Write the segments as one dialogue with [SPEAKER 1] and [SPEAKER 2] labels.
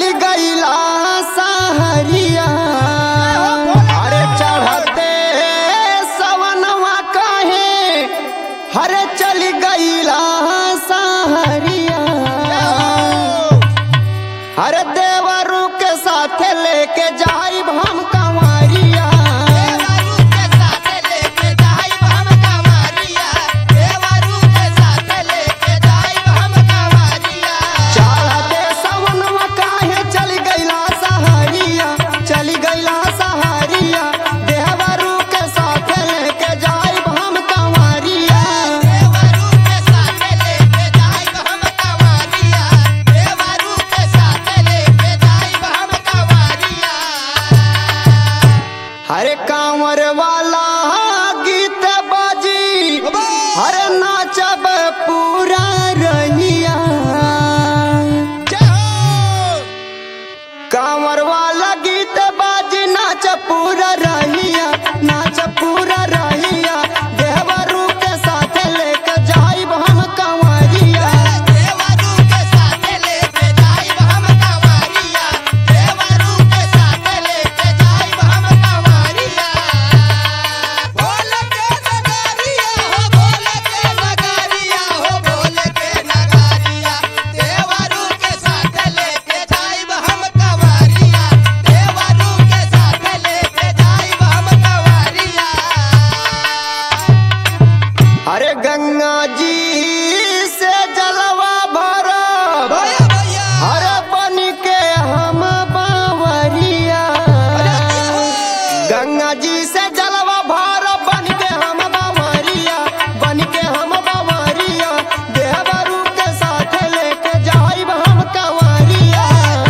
[SPEAKER 1] चली गईला सहरिया। अरे चढ़ते सवनवा काहे हरे चली गईला सहरिया। हरे देवरू के साथ लेके जाइब हम कंवरिया। चढ़ते सवनवा काहे चली गईला सहरिया, चली गईला सहरिया। देवरू के साथ लेके जाइब हम कंवरिया। हरे कांवर वाला गीत बाजी हरे नाचब पूरा रहिया। कांवर वाला गीत बाजी नाच पूरा रहिया, नाच पूरा रहिया। देवरू के साथ लेके जाइब हम कंवरिया। अरे गंगा जी से जलवा भरब हरे बन के हम बावरिया। गंगा जी से जलवा भरब बन के हम बावरिया, बन के हम बावरिया। देवरू के साथ लेके जाइब हम कंवरिया।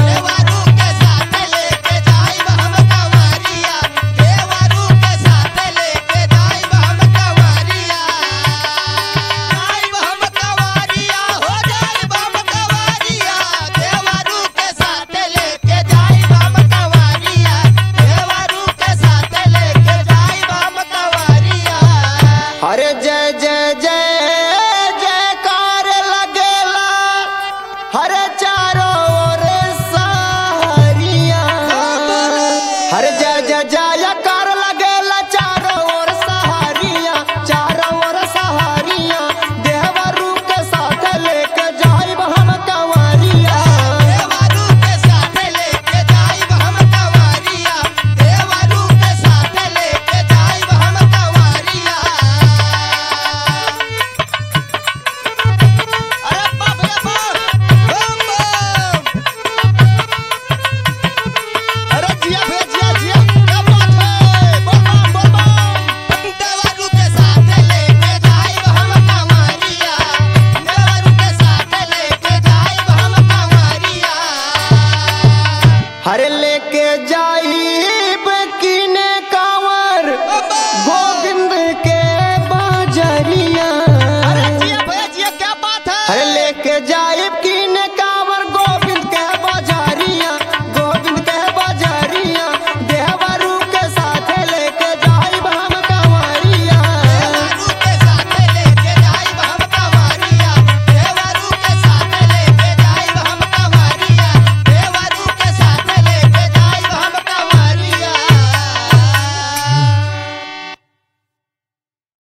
[SPEAKER 1] हरे जय जय जय जयकार लगेला हरे चारों ओर सहरिया। हरे जय जय जयकार लगेला चारों ओर सहरिया, चारों ओर सहरिया। देवरू के साथ लेके जाइब हम कंवरिया। अरे जिया भैया जिया जिया, क्या बात है, बोल बम बोल बम। हरे लेके जाई